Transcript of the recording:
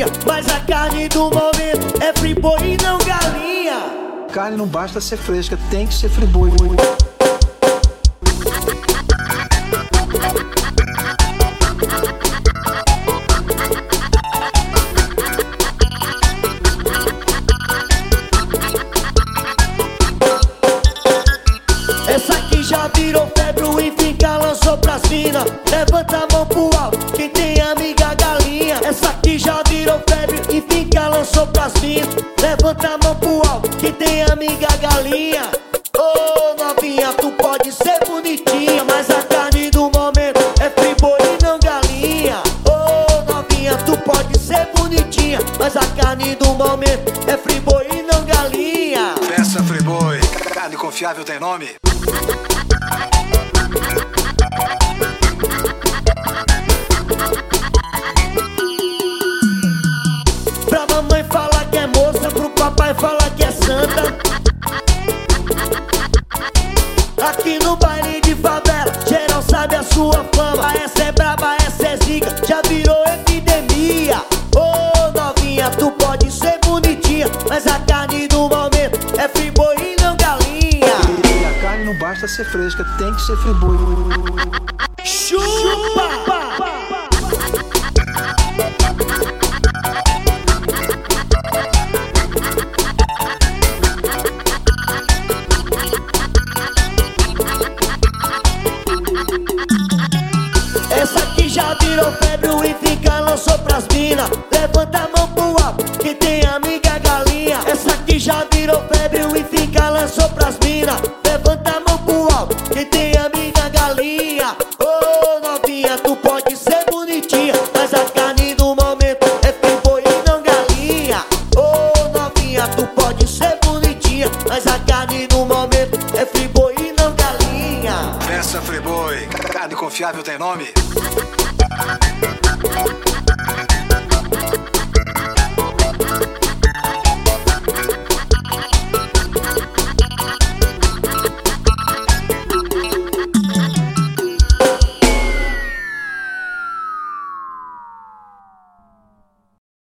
bonitinha, mas a carne do momento é friboi e não galinha. Carne não basta ser fresca, tem que ser friboi. Essa aqui já virou febre, o Infinca lançou pras mina. Levanta a mão pro alto, quem tem amiga galinha. Essa aqui já virou febre, o Infinca lançou pras mina. Levanta a mão pro alto, quem tem amiga galinha. Ô novinha, tu pode ser bonitinha, mas a carne do momento é friboi e não galinha. Ô novinha, tu pode ser bonitinha, mas a carne do momento é friboi e não galinha. Peça friboi, carne confiável tem nome. Pra mamãe falar que é moça, pro papai falar que é santa. Aqui no baile de favela, geral sabe a sua fama. Essa é braba, essa é zica, já virou epidemia. Ô novinha, tu pode ser bonitinha, mas a carne do momento é friboi e não galinha. E a carne não basta ser fresca, tem que ser friboi. Chupa! Essa aqui já virou febre, o Infinca lançou pras mina. Levanta a mão pro alto, quem tem amiga galinha. Essa aqui já virou febre, o Infinca lançou pras mina. Levanta a mão pro alto, quem tem amiga galinha. Ô novinha, tu pode ser bonitinha, mas a carne do momento é friboi e não galinha. Ô novinha, tu pode ser bonitinha, mas a carne do momento é friboi e não galinha. Peça friboi, carne confiável tem nome.